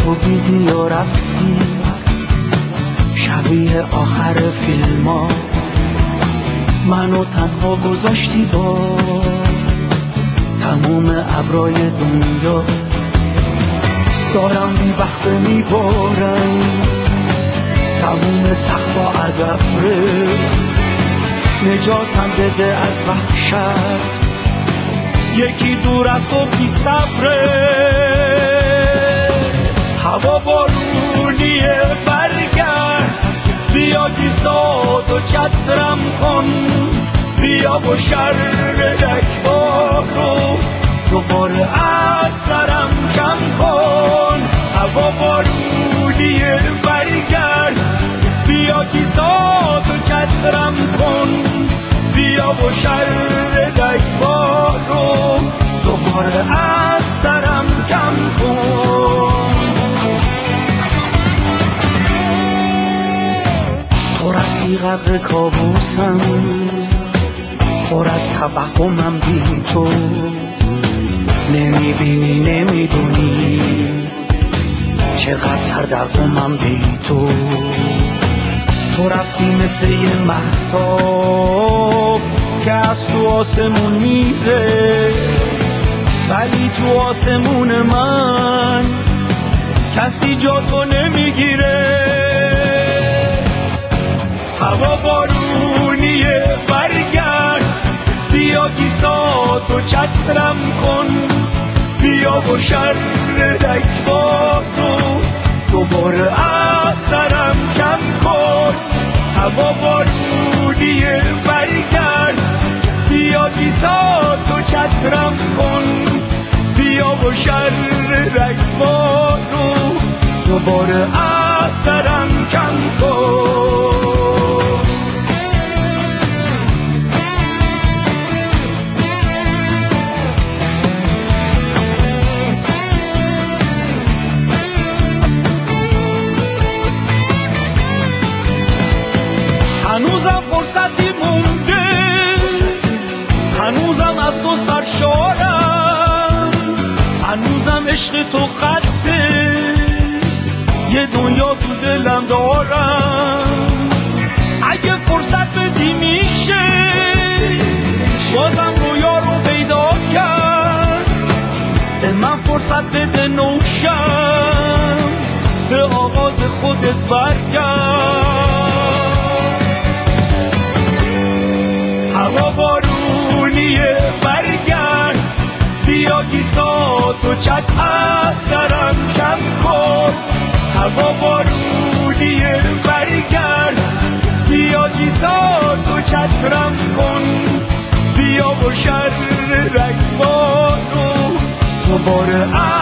خوابیدی یا رفتی شبیه آخر فیلم ها، منو تنها گذاشتی با تموم ابرای دنیا. دارم بی وقت میبارم تموم سخفا از ابره، نجاتم بده از وحشت، یکی دور از تو بی صبره. هوا بارونیه برگرد، بیا گیسات و چترم کن، بیا با شرک بارو دوباره از سرم کم کن. هوا بارونیه برگرد، بیا گیسات و چترم کن، بیا با شرک بارو دوباره از سرم کم کن. تو رفیق کابوسم، خور از توهمم بی تو، نمیبینی نمیدونی چقدر سردرگمم بی تو. تو رفتی مثل یه مهتاب که از تو آسمون میره، ولی تو آسمون من کسی جا تو نمیگیره. هوا بارونیه برگرد، بیا گیساتو چترم کن، بیا با شرک بارو دوباره از سرم کم کن. هوا بارونیه برگرد، بیا گیساتو چترم کن، بیا با شرک بارو دوباره از سرم کم کن. هنوزم فرصتی مونده، هنوزم از تو سرشارم، هنوزم عشق تو خطه، یه دنیا تو دلم دارم. اگه فرصت بدی میشه بازم رویا رو پیدا کرد، به من فرصت بده نوشم، به آغاز خودت برگرد. هوا بارونیه برگرد، بیا گیساتو چت از سرم کم کن. هوا بارونیه برگرد، بیا گیساتو چترم کن، بیا با شرک بارو دوباره